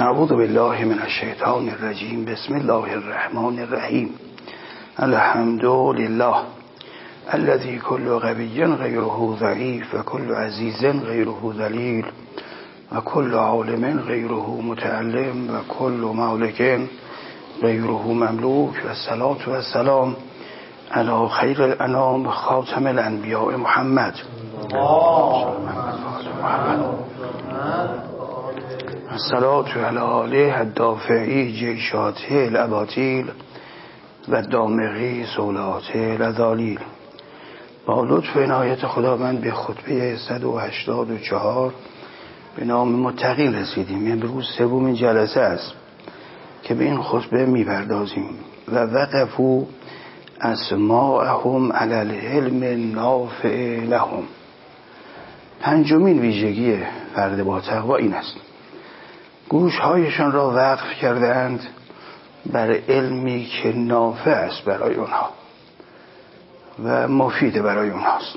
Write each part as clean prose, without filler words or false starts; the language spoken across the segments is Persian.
اعوذ بالله من الشیطان الرجیم. بسم الله الرحمن الرحیم. الحمد لله الذي كل قوي غيره ضعيف وكل عزيز غيره ذليل وكل عالم غيره متعلم وكل مالك غيره مملوك والصلاة والسلام على خير الأنام خاتم الأنبياء محمد الصلاة على آله الدافعی جیشاته الاباطیل و دامغی سولاته الذالیل. با لطف عنایت خداوند به خطبه 184 به نام متقین رسیدیم. امروز سومین جلسه است که به این خطبه میپردازیم. و وقفوا اسماءهم علی العلم النافع لهم. پنجمین ویژگی فرد با تقوا این است: گوشهایشان را وقف کردند بر علمی که نافع است برای اونها و مفید برای اونهاست.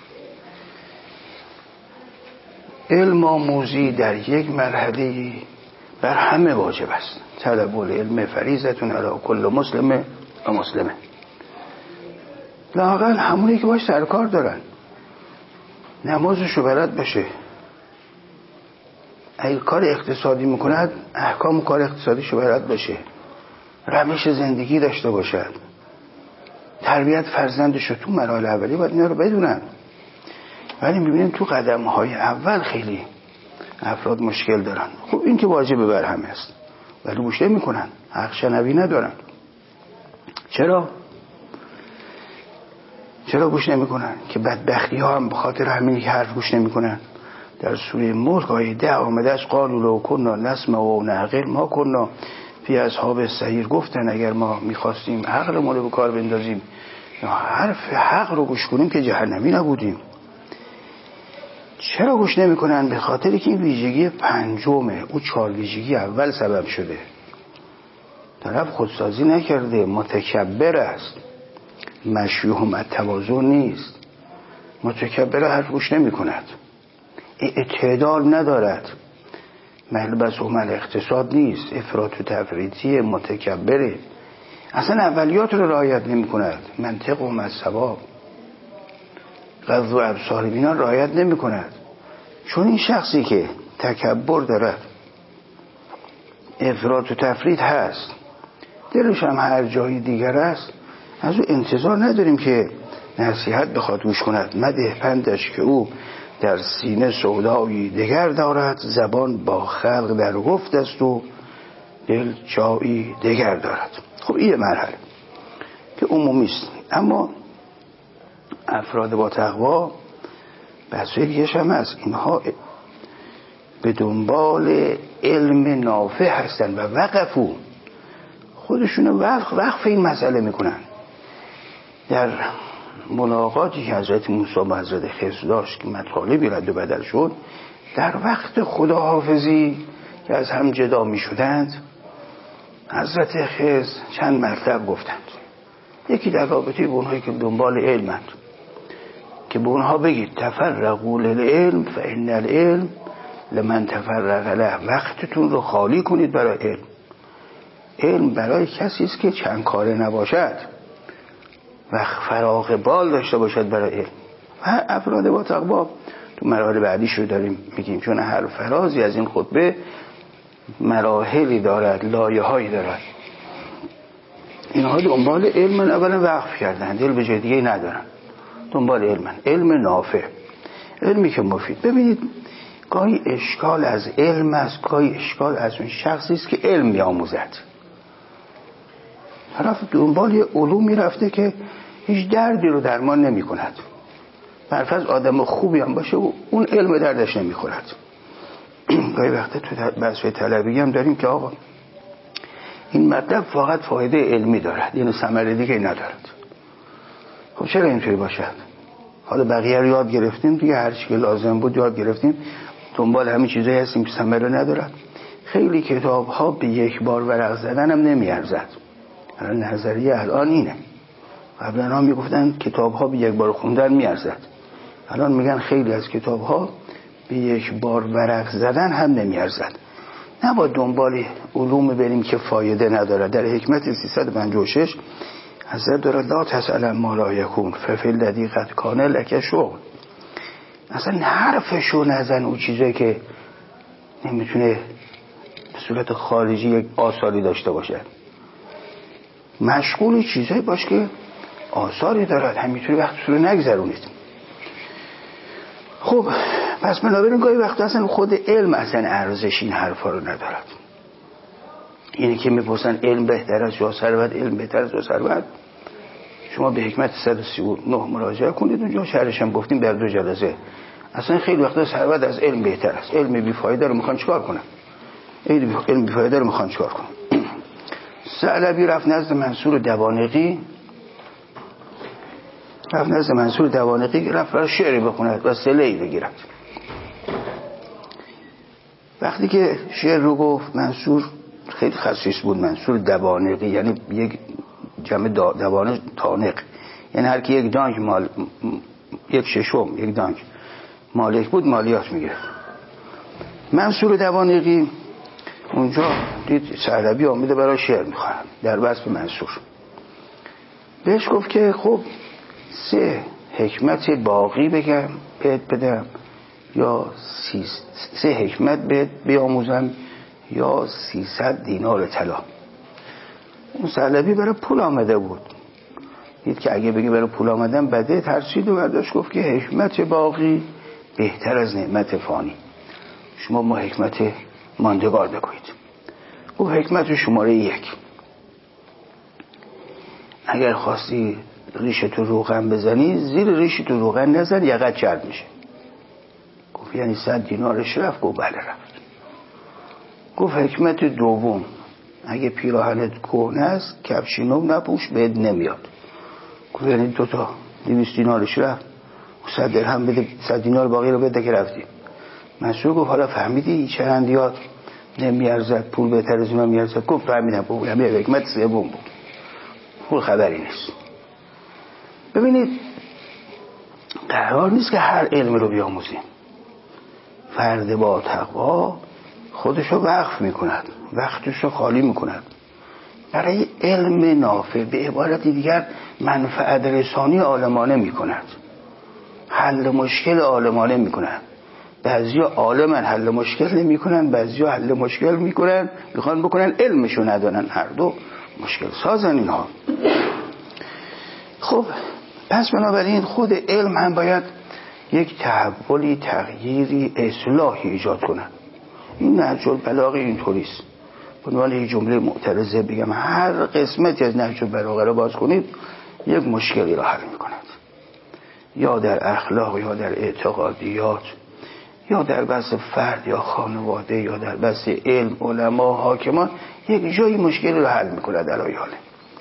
علم آموزی در یک مرحله بر همه واجب است. طلب العلم فریضة علی کل مسلم و مسلمه. لااقل همونی که باش سرکار دارن نمازشو بلد باشه، اگه کار اقتصادی میکند احکام کار اقتصادیشو بلد باشه، روش زندگی داشته باشد، تربیت فرزندشو تو مراحل اولی باید اینا رو بدونن. ولی میبینیم تو قدمهای اول خیلی افراد مشکل دارن. خب این که واجبه بر همه است ولی گوش نمیکنن، حق شنوی ندارن. چرا گوش نمیکنن؟ که بدبختی ها هم بخاطر همینی که حرف گوش نمیکنن. در سوره ملک آیه 10 آمده است: قالوا لو كنا نسمع و نعقل ما كنا فی اصحاب السعیر. گفتن اگر ما میخواستیم عقلمون رو به کار بندازیم یا حرف حق رو گوش کنیم که جهنمی نبودیم. چرا گوش نمیکنن؟ به خاطری که این ویژگی پنجمه. او 4 ویژگی اول سبب شده. طرف خودسازی نکرده، متکبر است، مشیوهم التواضع نیست، متکبر حرف گوش نمیکند، اعتدال ندارد، ملبس و اقتصاد نیست، افراط و تفریطی، متکبره، اصلا اولیات رو رعایت نمی کند، منطق و مذهب غض و ابصار بینا رعایت نمی کند. چون این شخصی که تکبر دارد، افراط و تفریط هست، دلش هم هر جایی دیگر است، از او انتظار نداریم که نصیحت بخواد گوش کند. مده پندش که او در سینه سودایی دگر دارد، زبان با خلق در گفت است و دل جایی دگر دارد. خب این مرحله که عمومی است. اما افراد با تقوا بسیاریش هم هست، اینها به دنبال علم نافع هستند و وقفو خودشون وقف این مسئله میکنن. در ملاقاتی که حضرت موسی با حضرت خضر داشت که مطالبی رد و بدل شد، در وقت خداحافظی که از هم جدا می شدند، حضرت خضر چند مطلب گفتند. یکی در رابطه با اونهایی که دنبال علمند، که به اونها بگید تفرقوا للعلم فإن العلم لمن تفرق له. وقتتون رو خالی کنید برای علم. علم برای کسی است که چند کاره نباشد و فراغ بال داشته باشد برای علم. و افراد با تقوا تو مراحل بعدیش رو داریم میگیم، چون هر فرازی از این خطبه مراحلی دارد، لایه‌هایی دارد. اینها دنبال علم اولا وقف کردن، دل به جای دیگه ندارن، دنبال علم نافع، علمی که مفید. ببینید گاهی اشکال از علم است، گاهی اشکال از اون شخصی است که علم می‌آموزد. طرف دنبال یه علومی رفته که هیچ دردی رو درمان نمی کند. برفرض آدم خوبی هم باشه و اون علم دردش نمی خورد. گاهی وقتا تو بحث طلبی هم داریم که آقا این مطلب فقط فایده علمی دارد، یعنی ثمره دیگه ندارد. خب چرا اینطوری باشد؟ حالا بقیه رو یاد گرفتیم دیگه، هر چی که لازم بود یاد گرفتیم، دنبال همین چیزایی هستیم که ثمره ندارد. خیلی کتاب ها به یک بار ورق زدن هم نمی ارزد. نظریه الان اینه. قبلا ها میگفتن کتاب ها به یک بار خوندن میارزد، الان میگن خیلی از کتاب ها به یک بار ورق زدن هم نمیارزد. نباید دنبال علوم بریم که فایده نداره. در حکمت 356 حضرت داره لا تسأل ما لا یکون ففی الذی قد کان لک شغل. اصلا حرفشو نزن اون چیزایی که نمیتونه به صورت خارجی یک آثاری داشته باشه. مشغول چیزایی باش که آثاری دارد، همینطوری وقتتون رو نگذرونید. خب پس بنابراین گاهی وقتا اصلا خود علم اصلا ارزش این حرفا رو ندارد. اینی که میپرسن علم بهتر از یا ثروت، علم بهتر از یا ثروت، شما به حکمت 139 مراجعه کنید، اونجا شرحش هم گفتیم در 2 جلسه. اصلا خیلی وقتا ثروت از علم بهتر است. علم بی فایده رو میخوان چیکار کنن؟ علم بی فایده رو میخوان چیکار کنن؟ ثعلبی رفت نزد منصور دوانقی، رفت برای شعری بخوند و صله‌ای بگیرد. وقتی که شعر رو گفت، منصور خیلی خصیص بود. منصور دوانقی یعنی یک جمع دوانق تانق، یعنی هر کی یک دانگ یک ششم یک دانگ مالک بود مالیات میگرفت. منصور دوانقی اونجا دید ثعلبی آمده برای شعر میخواد در وصف منصور، بهش گفت که خب 3 حکمت باقی بگم بهت بدم یا 3 حکمت بهت بیاموزم یا 300 دینار طلا. اون ثعلبی برای پول آمده بود، دید که اگه بگه برای پول آمدم بده، ترسید و برداشت گفت که حکمت باقی بهتر از نعمت فانی، شما ما حکمت ماندگار بگویید. گفت حکمت شماره 1، اگر خواستی ریشتو روغن بزنی زیر ریشتو روغن نزن، یقت چرب میشه. گفت یعنی 100 دینارش رفت؟ گفت بله رفت. گفت حکمت دوم، اگه پیراهنت کهنه است کفشی نو نپوش بهت نمیاد. گفت یعنی 200 دینارش رفت، 100 درهم بده، 100 دینار باقی رو بده که رفتی. منصور گفت حالا فهمیدی چرندیات نمیارزد پول بهتر از اینا میارزد؟ گفت فهمیدم. گفت همه حکمت سوم بود، پول خبری نیست. ببینید قرار نیست که هر علم رو بیاموزیم. فرد با تقوا خودشو وقف میکند، وقتشو خالی میکند برای علم نافع، به عبارت دیگر منفعت رسانی عالمانه میکند، حل مشکل عالمانه میکند. بعضیا عالمن حل مشکل نمیکنن، بعضیا حل مشکل میکنن میخوان بکنن علمشو ندانن، هر دو مشکل سازن اینها. خب پس بنابراین خود علم هم باید یک تحولی، تغییری، اصلاحی ایجاد کنه. این نهج البلاغه اینطوریست. به عنوان یک جمله معترضه بگم هر قسمتی از نهج البلاغه رو باز کنید یک مشکلی رو حل میکند، یا در اخلاق یا در اعتقادیات یا در بحث فرد یا خانواده یا در بحث علم، علما، حاکمان، یک جایی مشکلی رو حل میکند در آیاله.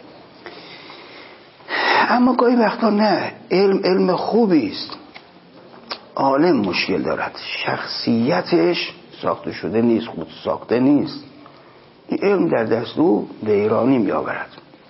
اما گاهی وقتا نه، علم خوبی است، عالم مشکل دارد، شخصیتش ساخته شده نیست، خود ساخته نیست، این علم در دست او ویرانی می آورد.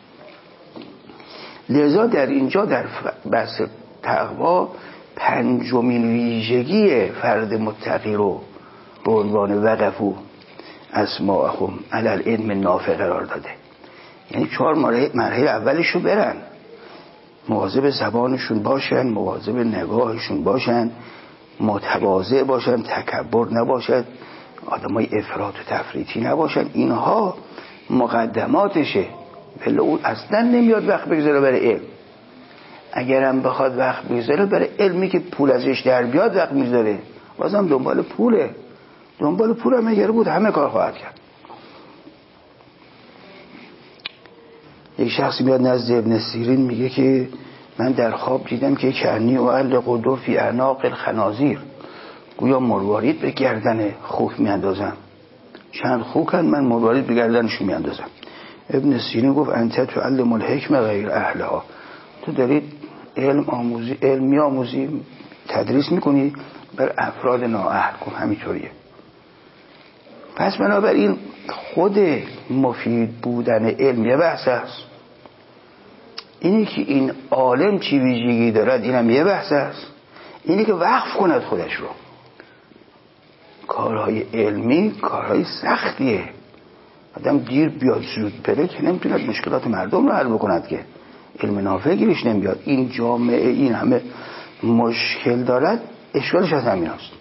لذا در اینجا در بحث تقوا 5مین ویژگی فرد متقی رو به عنوان وقفو اسماءهم علی العلم نافع قرار داده. یعنی 4 مرحله اولش رو برن، مواظب زبانشون باشن، مواظب نگاهشون باشن، متواضع باشن، تکبر نباشد، آدمای افراط و تفریطی نباشن. اینها مقدماتشه. ولی اون اصلا نمیاد وقت بگذاره برای علم. اگرم بخواد وقت بگذاره برای علمی که پول ازش در بیاد وقت میذاره، بازم دنبال پوله. دنبال پول هم اگر بود همه کار خواهد کرد. یک شخصی میاد نزد ابن سیرین میگه که من در خواب دیدم که کنی و علق دو فی اعناق الخنازیر، گویا مروارید به گردن خوک میاندازم، چند خوکن من مروارید به گردنشون میاندازم. ابن سیرین گفت انت تعلم الحکم غیر اهلها، تو دارید علم میآموزی، تدریس میکنی بر افراد نااهل. گفت همینطوریه. پس بنابراین خود مفید بودن علم یه بحث است، اینی که این عالم چی ویژگی دارد اینم یه بحث است، اینی که وقف کند خودش رو. کارهای علمی کارهای سختیه. آدم دیر بیاد زود بره که نمیتوند مشکلات مردم رو حل بکند، که علم نافع گیرش نمیاد. این جامعه این همه مشکل دارد، اشکالش از همین هست.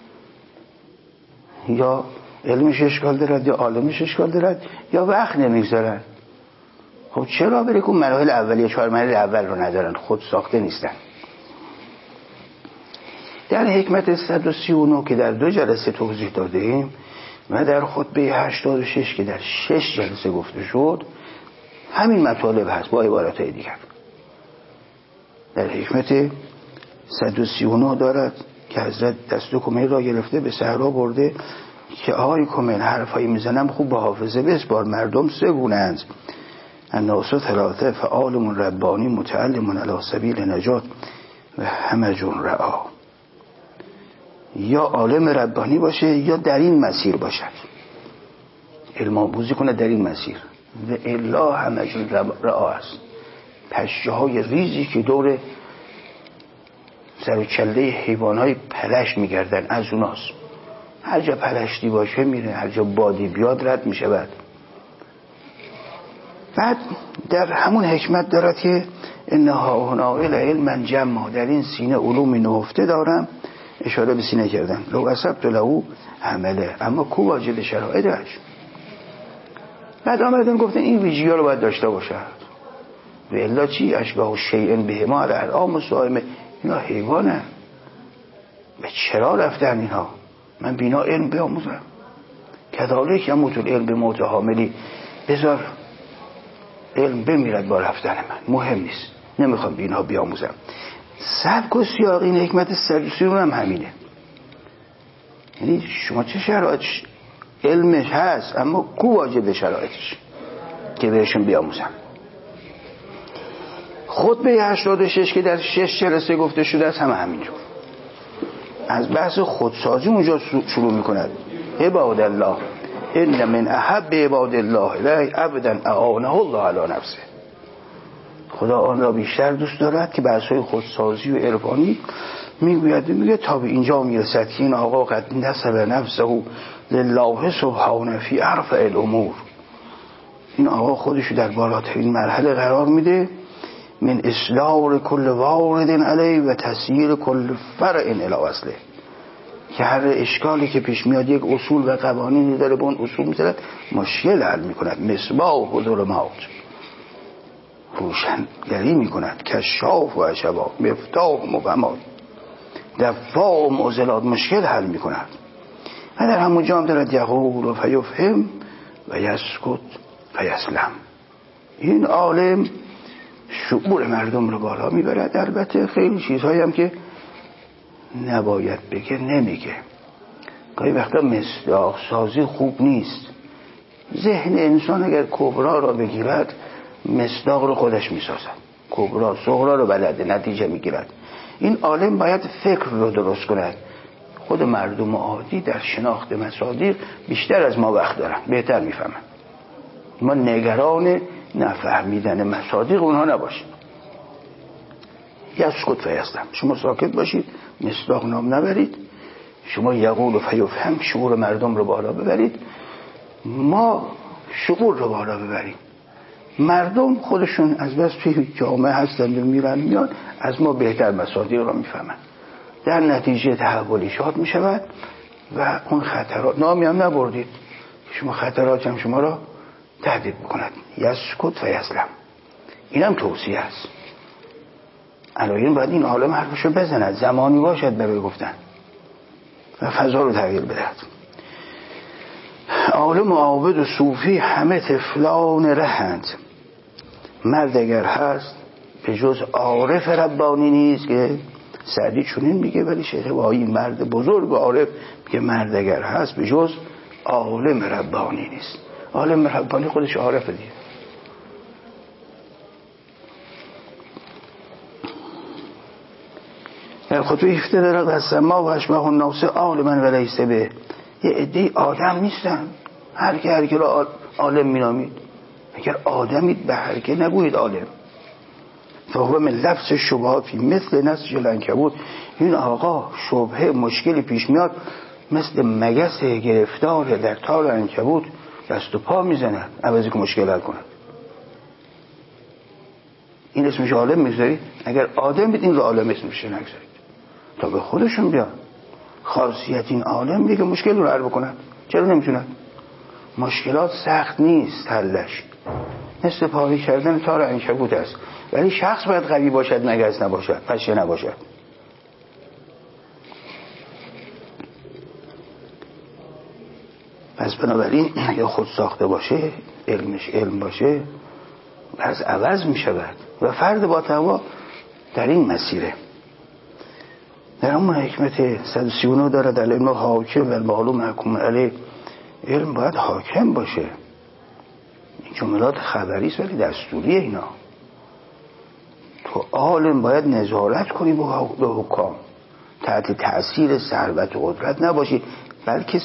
یا علمش اشکال دارد، یا عالمش اشکال دارد، یا وقت نمیگذارن. خب چرا بره که مراحل اولیه 4 مراحل اول رو ندارن، خود ساخته نیستن. در حکمت 139 که در 2 جلسه توضیح دادیم و در خطبه 86 که در 6 جلسه گفته شد، همین مطالب هست با عبارتهای دیگر. در حکمت 139 دارد که حضرت دست کمیل را گرفته به صحرا برده که آقای کمیل حرفایی میزنم خوب با حافظه بسپار، مردم 3 گونه‌اند، الناس 3 فعالم ربانی متعلم علی سبیل نجات و همج رعا. یا عالم ربانی باشه یا در این مسیر باشد، علم آموزی کنه در این مسیر، و الا همج رعا است. پشه های ریزی که دور سر و کله حیوانای پلشت میگردن، از اوناست. هر جا پلشتی باشه میره، هر جا بادی بیاد رد میشه. بعد در همون حکمت دارد که انها هنا علما جمع، در این سینه علوم نهفته دارم، اشاره به سینه کردن. لو اصبت له عمله، اما کو واجد شرایطش. بعد آمدن گفتن این ویژگی ها رو باید داشته باشد. و الا چی؟ اشباه شیء بهما الارام و صائمه، اینا حیوانه. و چرا رفتن اینها؟ من بینا علم بیاموزم. کذالک یموت العلم بموت حاملی، بذار علم بمیرد با رفتن من، مهم نیست، نمیخوام بینا بیاموزم. سبک و سیاق این حکمت 139 هم همینه. یعنی شما چه شرایطش علمش هست، اما کو واجب شرایطش که بهشون بیاموزم. خطبه 86 که در 6 جلسه گفته شده است هم همینجور از بحث خودسازی اونجا شروع میکند. عباد الله ان من احب عباد الله الیه عبدا اعانه الله علی نفسه. خدا آن را بیشتر دوست دارد که بحث‌های خودسازی و عرفانی میگه تا به اینجا میرسد که این آقا قد نسب نفسه لله سبحانه فی ارفع الامور. این آقا خودشو در بالاترین مرحله قرار میده، من اصلاح کل وارد علیه و تسییر کل فرع الی اصله، که هر اشکالی که پیش میاد یک اصول و قوانینی داره، به اون اصول میذارد مشکل حل میکند. مصباح و ظلمات، روشنگری میکند. کشاف و اشباح، مفتاح و مبهمات، دفاع و معضلات، مشکل حل میکند. و در همون جا هم دارد یقول و فیفهم و یسکت فیسلم. این عالم شعور مردم رو بالا میبرد. البته خیلی چیزهایی هم که نباید بگه نمیگه. گاهی وقتا مصداق سازی خوب نیست. ذهن انسان اگر کبرا را بگیرد مصداق رو خودش میسازد، کبرا صغرا رو بلده، نتیجه میگیرد. این عالم باید فکر رو درست کند. خود مردم عادی در شناخت مصادیق بیشتر از ما وقت دارن، بهتر میفهمن. ما نگران نفهمیدن مصادیق اونها نباشیم. یسکت فیسلم، شما ساکت باشید، مصداق نام نبرید. شما یقول و فیفهم، شعور مردم رو بالا ببرید، ما شعور رو بالا ببریم. مردم خودشون از بس توی جامعه هستند و میرن میان، از ما بهتر مصادیق رو میفهمن. در نتیجه تحولی شاد میشود و اون خطرات نامی هم نبردید، شما خطرات هم شما را تهدید بکند. یسکت فیسلم، این هم توصیه است. الان باید این عالم حرفشو بزند، زمانی باشد برای گفتن و فضا رو تغییر بدهد. عالم و عابد و صوفی همه طفلان رهند، مرد اگر هست به جز عارف ربانی نیست، که سعدی چنین میگه، ولی شیخ بهایی مرد بزرگ و عارف میگه مرد اگر هست به جز عالم ربانی نیست. عالم ربانی خودش عارف دیگه. در خطبه 17 دارد از سما و اشباه الناس عالما و لیس به. یه عده آدم نیستن، هر که را عالم مینامید. اگر آدمید به هر که نگوید عالم. فهو من لبس شبهات فی مثل نسج العنکبوت. این آقا شبهه مشکلی پیش میاد مثل مگس گرفتار در تار عنکبوت دست و پا میزند عوضی که مشکل حل کند. این اسمش عالم میذارید؟ اگر آدم بید این رو عالم اسمش نگذارید تا به خودشون بیان. خاصیت این عالم میگه که مشکل رو حل بکنن. چرا نمیتونن؟ مشکلات سخت نیست حلش، مثل پاره کردن تار عنکبوت است، ولی شخص باید قوی باشد، مگس نباشد، پشه نباشد. پس بنابراین اگه خود ساخته باشه، علمش علم باشه، از عوض می شود و فرد با تقوا در این مسیره. در همون حکمت 139 داره در علم حاکم و المعلوم محکوم علیه. علم باید حاکم باشه. این جملات خبری است ولی دستوریه. اینا تو عالم باید نظارت کنی به حکام، تحت تأثیر ثروت و قدرت نباشی، بلکه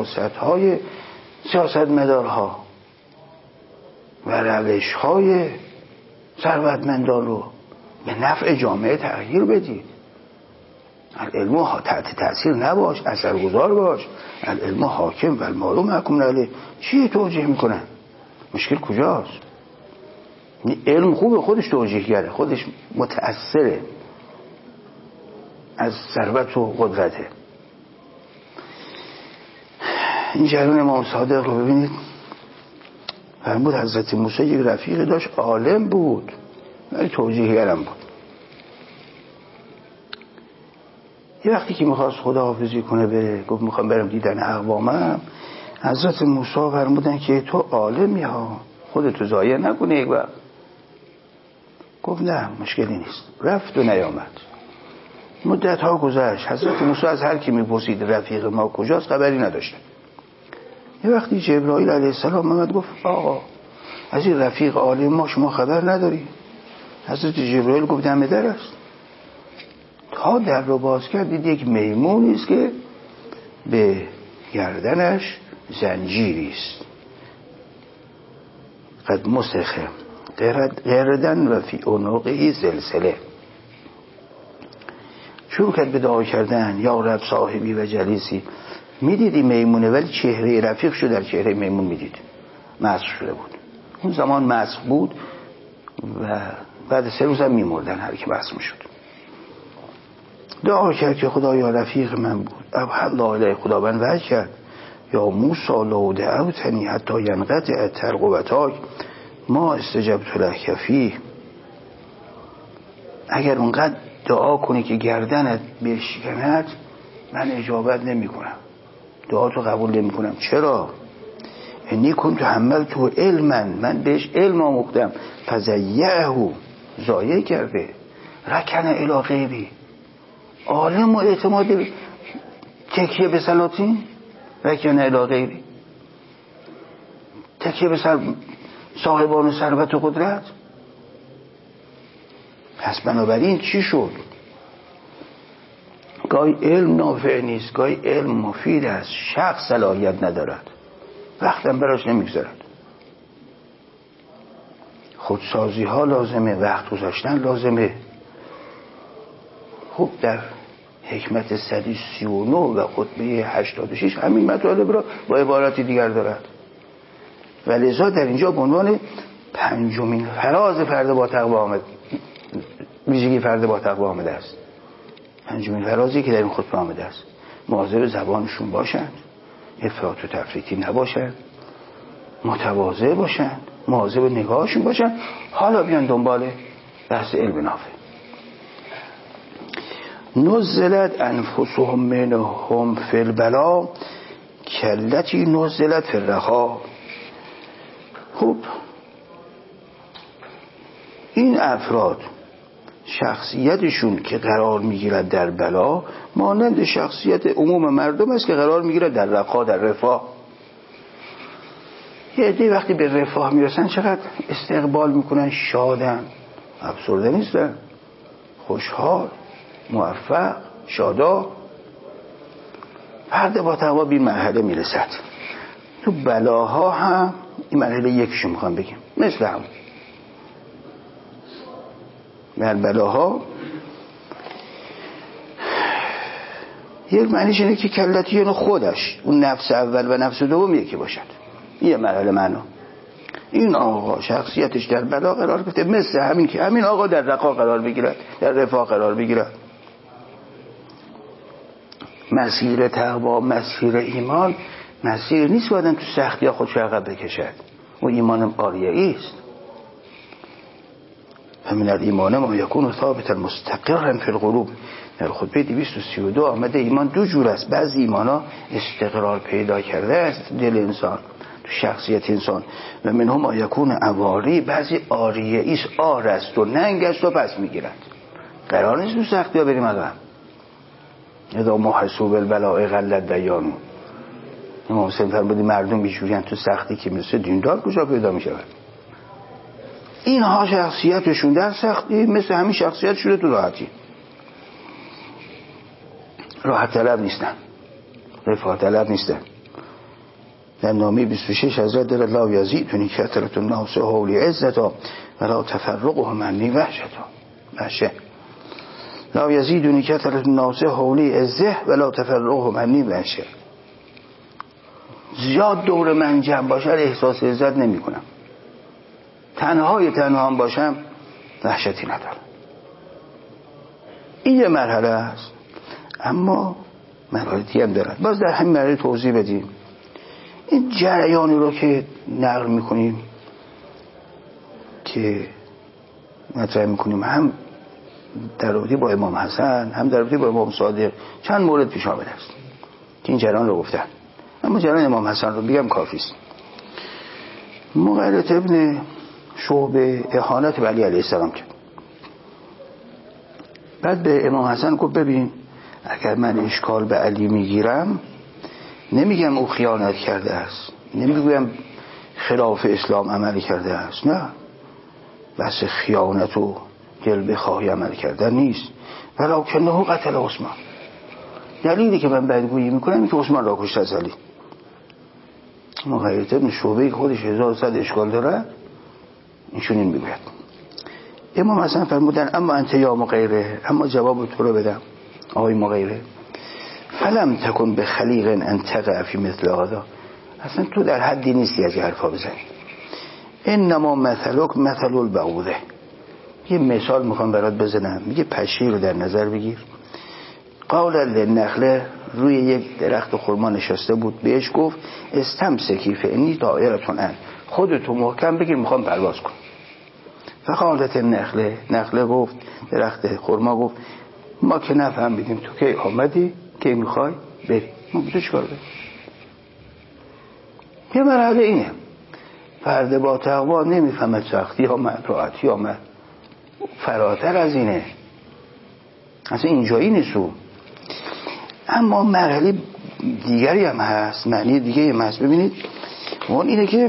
سیاستمدارها و روش‌های ثروتمندان رو به نفع جامعه تغییر بدید. العلم تحت تأثیر نباش، اثرگذار باش. العلم حاکم و المعلوم محکوم علیه. چی توجیه میکنن؟ مشکل کجاست؟ علم خوبه، خودش توجیه کرده، خودش متأثره از ثروت و قدرته. این جریان امام صادق رو ببینید. فرمود حضرت موسی یک رفیق داشت عالم بود ولی توجیهگرم بود. یه وقتی که میخواست خداحافظی کنه بره، گفت میخوام برم دیدن اقوامم، حضرت موسی فرمودن که تو عالمی ها، خودتو ضایع نکنه یک وقت. گفت نه مشکلی نیست. رفت و نیامد. مدت ها گذشت. حضرت موسی از هر کی میپرسید رفیق ما کجاست خبری نداشتن. یه وقتی جبرائیل علیه السلام آمد گفت آقا از این رفیق عالم ما شما خبر نداری؟ حضرت جبرائیل گفت دم در است. تا در رو باز کرد دید یک میمونی است که به گردنش زنجیری است، قد مسخه قردن و فی عنقه سلسله. شروع کرد به دعا کردن یا رب صاحبی و جلیسی. میدیدی میمونه ولی چهره رفیق شو در چهره میمون میدید، مسخ شده بود. اون زمان مسخ بود و بعد 3 روز هم میمردن هر کی مسخ میشد. دعا کرد که خدا یا رفیق من بود. ابحل اله خداوند وحی کرد یا موسی لو دعوتنی حتی ینقطع ترقبتاک ما استجبت لک فیه. اگر اونقدر دعا کنی که گردنت بشکند من اجابت نمی کنم، دعا تو قبول نمی کنم. چرا؟ انی کنت حملته علما، من بهش علم آموختم، فضیعه ضایع کرده، رکن الی غیری. عالم و اعتماد تکیه به سلاطین، رکن الی غیری، تکیه به صاحبان ثروت و قدرت. پس بنابراین چی شد؟ گاهی علم نافع نیست، گاهی علم مفید است. شخص صلاحیت ندارد، وقتم براش نمیگذارد. خودسازی ها لازمه، وقت گذاشتن لازمه. خب در حکمت 139 و خطبه 86 همین مطالب را با عبارت دیگر دارد و لذا در اینجا به عنوان 5مین فراز فرد با تقوا آمد، ویژگی فرد با تقوا آمده است. 5مین فرازی که در این خطبه آمده است. مواظب زبانشون باشند، افراط و تفریطی نباشند، متواضع باشند، مواظب نگاهشون باشند. حالا بیان دنبال بحث علم نافع. نزلت انفسهم منهم فی البلا کلتی نزلت فی الرخا. خوب، این افراد شخصیتشون که قرار میگیرد در بلا مانند شخصیت عموم مردم است که قرار میگیرد در رخا، در رفاه. یه عده وقتی به رفاه میرسن چقدر استقبال میکنن، شادن، افسرده نیستن، خوشحال، موفق، شادا. فرد با تقوا به این مرحله میرسد. تو بلاها هم این مرحله یکیشو میخوام بگیم، مثل هم در بلاها یک معنیش اینه که کلتی یعنی خودش، اون نفس اول و نفس دوم یکی باشد. یه مرحله معنا. این آقا شخصیتش در بلا قرار گرفته، مثل همین که همین آقا در رقا قرار بگیرد، در رفاه قرار بگیرد. مسیر تقوا، مسیر ایمان، مسیر نیست که آدم تو سختی ها خودش عقب بکشد. و ایمان آریایی است. همین ایمان ما یکون ثابتا مستقرا فی القلوب. در خطبه 232 آمده ایمان دو جور است. بعضی ایمانا استقرار پیدا کرده است دل انسان، تو شخصیت انسان، و منهم ما یکون عواری، بعضی آریایی است، آر است و ننگ است و پس میگیرد. قرار نیست تو سختی ها بریم عقب. اذا ما حسوب البلاء غلت دیانو. امام حسین فرمود مردم بیچورین تو سختی که مثل دیندار کجا پیدا میشود. اینها شخصیتشون در سختی مثل همین شخصیت شده تو راحتی. راحت طلب نیستن، رفاه طلب نیستن. در نامه 26 حضرت در لا یزیدنی کثرة الناس حولی عزتا ولا تفرقهم عنی وحشتا. لا یزیدنی کثرة الناس حولی عزه ولا تفرقهم عنی وحشتا. زیاد دور من جمع باشه احساس عزت نمی کنم، تنها هم باشم وحشتی ندارم. این یه مرحله است، اما مرحله‌ای هم دارد. باز در همین مرحله توضیح بدیم. این جریانی رو که نقل میکنیم که مطرح میکنیم، هم در رابطه با امام حسن هم در رابطه با امام صادق چند مورد پیش آمده است که این جریان رو گفتن، اما جریان امام حسن رو بگم کافی است. مغیرة ابن شعبه اهانت به علی علیه السلام کرد. بعد به امام حسن گفت ببین اگر من اشکال به علی میگیرم نمیگم او خیانت کرده است، نمیگم خلاف اسلام عمل کرده است، نه، بس خیانت و جلب خواهی عمل کردن نیست، ولکنه قتل عثمان. دلیلی که من بدگویی میکنم این که عثمان را کشت از علی. مغیرة ابن شعبه خودش 1100 اشکال داره، اینشون این میگوید. امام حسن فرمودن اما انت یا مغیره، اما جواب تو رو بدم آقای مغیره، فلم تکن به خلیق ان تقع فی مثل هذا، اصلا تو در حدی نیستی از حرفا بزنی. انما مثلک مثل البعوضه. یه مثال میخوام برات بزنم، میگه پشی رو در نظر بگیر. قال للنخله، روی یک درخت خرما نشسته بود، بهش گفت استمسکی فانی طائرتون ان، خودتو محکم بگیر میخوام پرواز کنم. فقالت النخله، نخله گفت، درخت خرما گفت ما که نفهمیدیم تو کی آمدی کی میخوای بری، ما تو چیکار بریم. یه مرحله اینه، فرد با تقوا نمیفهمد سختی آمد راحتی آمد، فراتر از اینه، اصلا اینجایی نیستو. اما مرحله دیگری هم هست، معنی دیگه هم هست. ببینید اون اینه که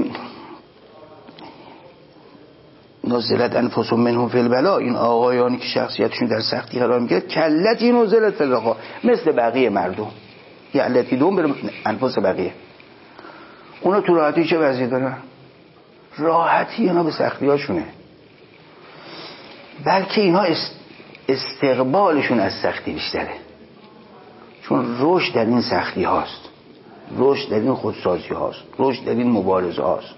نزلت انفسهم منهم فی البلاء، این آقایانی که شخصیتشون در سختی قرار میگیره کلتی نزلت فی الرخاء، مثل بقیه مردم، یه علتی دوم بر انفس بقیه. اونا تو راحتی چه وضعی دارن؟ راحتی اینا به سختی هاشونه، بلکه اینا استقبالشون از سختی بیشتره، چون رشد در این سختی هاست، رشد در این خودسازی هاست، رشد در این مبارزه هاست.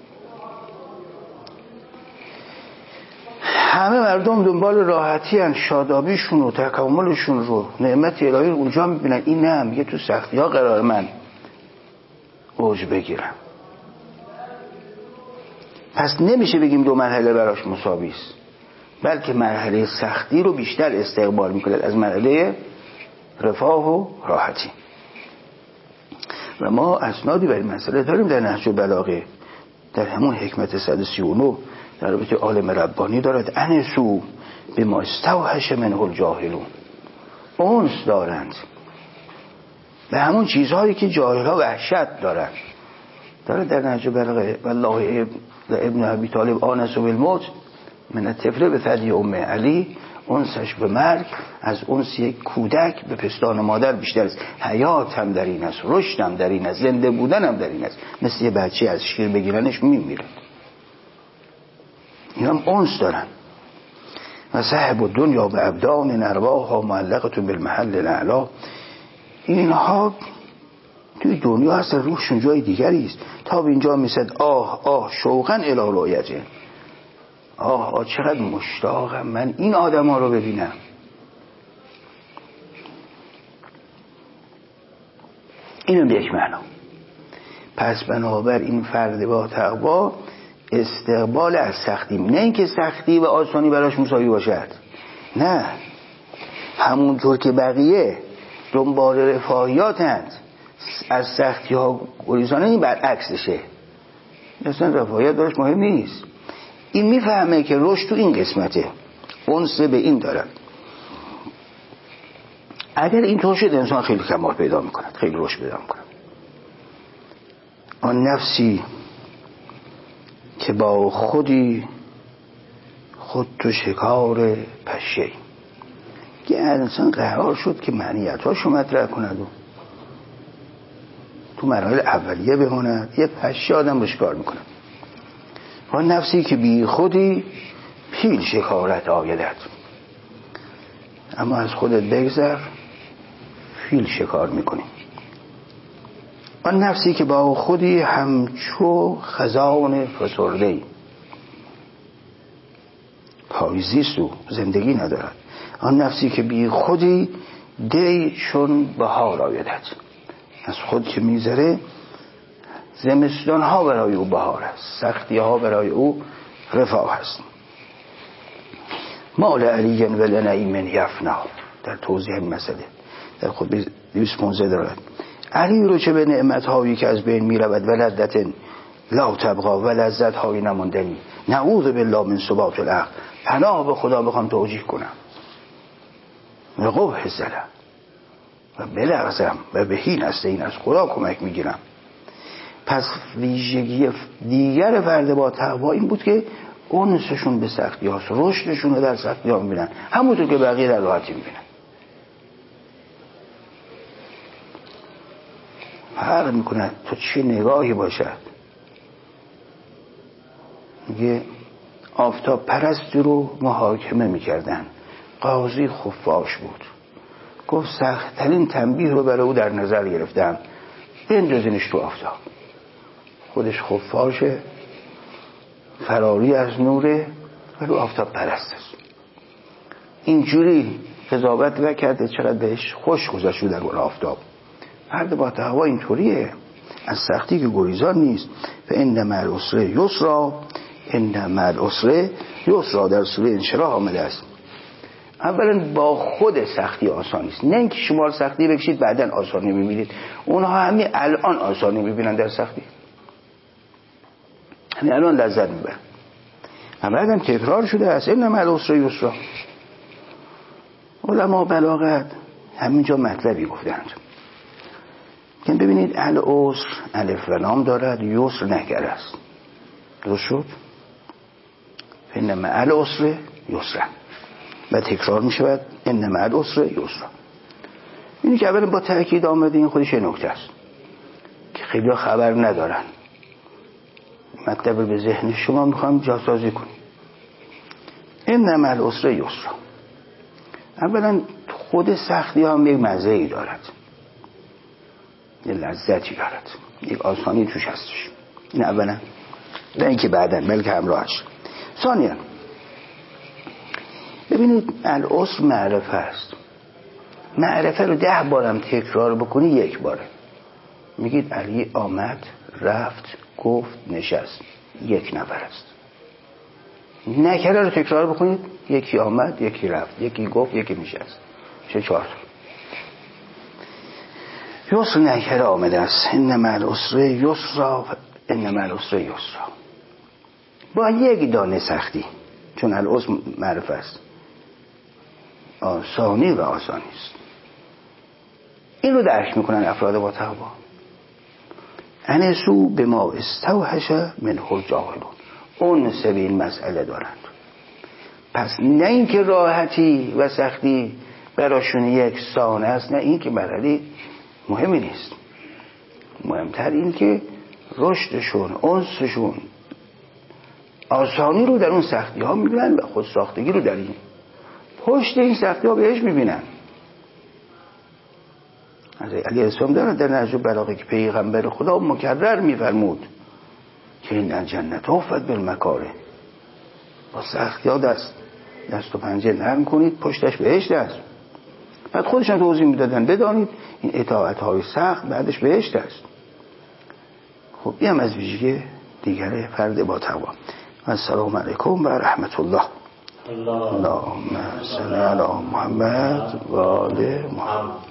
همه مردم دنبال راحتی هن، شادابیشون و تکاملشون رو، نعمت الهی رو اونجا میبینن. این نه، میگه تو سختی ها قرار من اوج بگیرم. پس نمیشه بگیم دو مرحله براش مساوی است، بلکه مرحله سختی رو بیشتر استقبال میکنه از مرحله رفاه و راحتی. و ما اسنادی برای مسئله داریم در نهج البلاغه، در همون حکمت 139 در رابطه عالم ربانی دارد انسو بما استوحش منه الجاهلون، اونس دارند به همون چیزهایی که جاهلها وحشت دارند. دارد در نهج البلاغه والله ابن ابی طالب آنس بالموت من الطفل به ثدی ام علی، اونسش به مرگ از اونس یک کودک به پستان مادر بیشتر است. حیات هم در این است، رشد هم در این است، زنده بودن هم در این است. مثل یه بچه از شیر بگیرنش میمیره. این هم اونس دارن. و صاحب الدنیا به ابدان ارواحها معلقه بالمحل الاعلا، اینها توی دنیا هست، روحشون جای دیگری است. تا به اینجا میسد آه آه شوقا الی رؤیته، آه آه چقدر مشتاقم من این آدم ها رو ببینم. اینو به یک معنا. پس بنابر این فرد با تقوا استقبال از سختی، نه اینکه سختی و آسانی براش مساوی باشد، نه، همونطور که بقیه دنبال رفاهیاتند از سختی ها گریزانه، این برعکسشه، مثلا رفاهیات براش مهم نیست. این میفهمه که رشد تو این قسمته، انس به این دارد. اگر این طور شد انسان خیلی کمال پیدا میکند، خیلی رشد پیدا میکند. آن نفسی که با خودی خود تو شکار پشه، که انسان قرار شد که معنیتاشو مطرح کند و تو مراحل اولیه بماند، یه پشه آدم رو شکار میکند. آن نفسی که بی خودی پیل شکارت آیدت، اما از خودت بگذر فیل شکار میکنی. آن نفسی که با خودی همچو خزان فسرده، پاییزیست و زندگی ندارد. آن نفسی که بی خودی دی چون بهار آیدت، از خود که میذاره زمستان ها برای او بهار است، سختی ها برای او رفاه است. مال علی ولنعیم یفنا، در توضیح این مسئله در خود 215 دارد. علی رو چه به نعمت هایی که از بین می رود و لذت لا تبقا و لذت های نماندنی، نعوذ بالله من ثبات العقل، پناه به خدا بخوام توجیه کنم و قبح زلم و بلغزم و بهین است، این از خدا کمک می گیرم. پس ویژگی دیگر فرد با تقوا این بود که اونسشون به سختی هاست، رشدشون رو در سختی ها میبینن، همونطور که بقیه در راحتی میبینن. فرق میکنه تو چه نگاهی باشد. میگه آفتاب پرستی رو محاکمه میکردن، قاضی خفاش بود، گفت سخت‌ترین تنبیه رو برای او در نظر گرفتم، بندازینش تو آفتاب. خودش خفاشه، فراری از نوره و رو آفتاب پرست است. اینجوری قضاوت نکرده چقدر بهش خوش گذشت در اون آفتاب. فرد با تقوا اینطوریه، از سختی که گریزان نیست. و ان مع العسر یسرا، ان مع العسر یسرا در سوره انشراح آمده است. اولا با خود سختی آسانی است، نه اینکه شما سختی بکشید بعدن آسانی میبینید. اونها همین الان آسانی میبینن در سختی، همین الان لذت میبرن. بعدم تکرار شده است ان مع العسر یسرا. علما بلاغت همینجا مطلبی گفتند که ببینید العسر الف و لام دارد، یسر نکره است. درست شد؟ ان مع العسر یسرا و تکرار می شود ان مع العسر یسرا. اینی که اولا با تأکید آمده، این خودش نکته است که خیلی خبر ندارن. مطلب به ذهن شما میخوام جاسازی کنیم. ان مع العسر یسرا، اولا خود سختی هم یک مزه‌ای دارد، یک لذتی دارد، یک آسانی توش هستش. این اولا، نه اینکه بعدن بلکه همراهش. ثانیا ببینید العسر معرفه است. معرفه رو 10 بارم تکرار بکنی یک باره. میگید علی آمد، رفت، گفت، نشست، یک نفر است. نکره رو تکرار بکنید، یکی آمد، یکی رفت، یکی گفت، یکی نشست، چه 4 تا. یسر نکره آمده است. ان مع العسر یسرا، ان مع العسر یسرا، با یک دانه سختی، چون العسر معرفه است، آسانی و آسانی است. این رو درک میکنن افراد با تقوا. انسو به ما استوحش منه الجاهلون، اون به این مسئله دارند. پس نه اینکه راحتی و سختی براشون یک سانه است، نه اینکه مرحله مهمی نیست، مهمتر این که رشدشون، انسشون، آسانی رو در اون سختی ها میبینن و خود ساختگی رو در این پشت این سختی ها بهش میبینن. از علی السلام داره در نهج البلاغه که پیغمبر خدا مکرر میفرمود که این الجنت افت بالمکاره، با سختی‌ها دست و پنجه نرم کنید، پشتش بهشت است. بعد خودشون توضیح میدادن بدانید این اطاعت‌های سخت بعدش بهشت است. خب این هم از ویژگی دیگر فرد با تقوا. السلام علیکم و رحمت الله. اللهم صل علی محمد و آل محمد.